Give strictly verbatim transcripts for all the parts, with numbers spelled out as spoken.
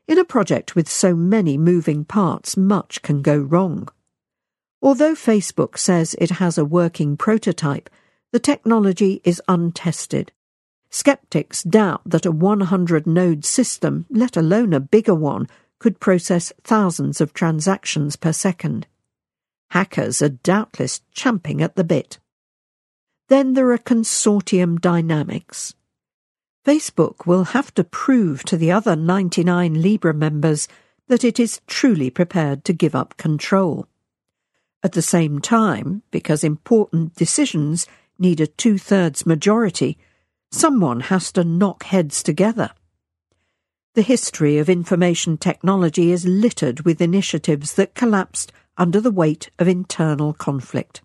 In a project with so many moving parts, much can go wrong. Although Facebook says it has a working prototype, the technology is untested. Skeptics doubt that a one hundred node system, let alone a bigger one, could process thousands of transactions per second. Hackers are doubtless champing at the bit. Then there are consortium dynamics. Facebook will have to prove to the other ninety-nine Libra members that it is truly prepared to give up control. At the same time, because important decisions need a two-thirds majority, someone has to knock heads together. The history of information technology is littered with initiatives that collapsed under the weight of internal conflict.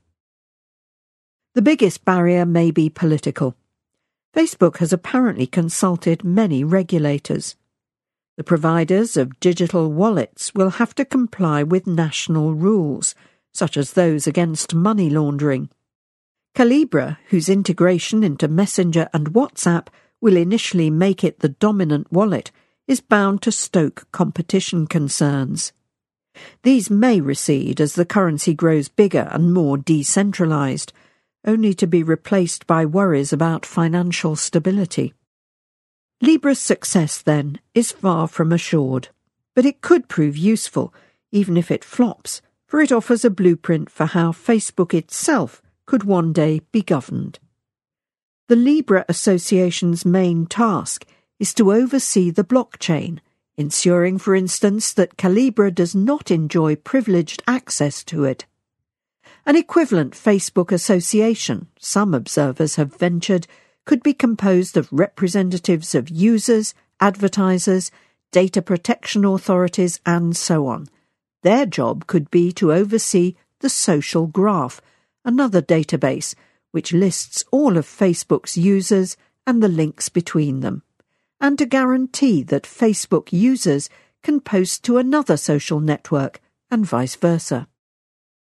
The biggest barrier may be political. Facebook has apparently consulted many regulators. The providers of digital wallets will have to comply with national rules, such as those against money laundering. Calibra, whose integration into Messenger and WhatsApp will initially make it the dominant wallet, is bound to stoke competition concerns. These may recede as the currency grows bigger and more decentralized, only to be replaced by worries about financial stability. Libra's success, then, is far from assured, but it could prove useful, even if it flops, for it offers a blueprint for how Facebook itself could one day be governed. The Libra Association's main task is to oversee the blockchain, ensuring, for instance, that Calibra does not enjoy privileged access to it. An equivalent Facebook association, some observers have ventured, could be composed of representatives of users, advertisers, data protection authorities, and so on. Their job could be to oversee the social graph, another database which lists all of Facebook's users and the links between them, and to guarantee that Facebook users can post to another social network and vice versa.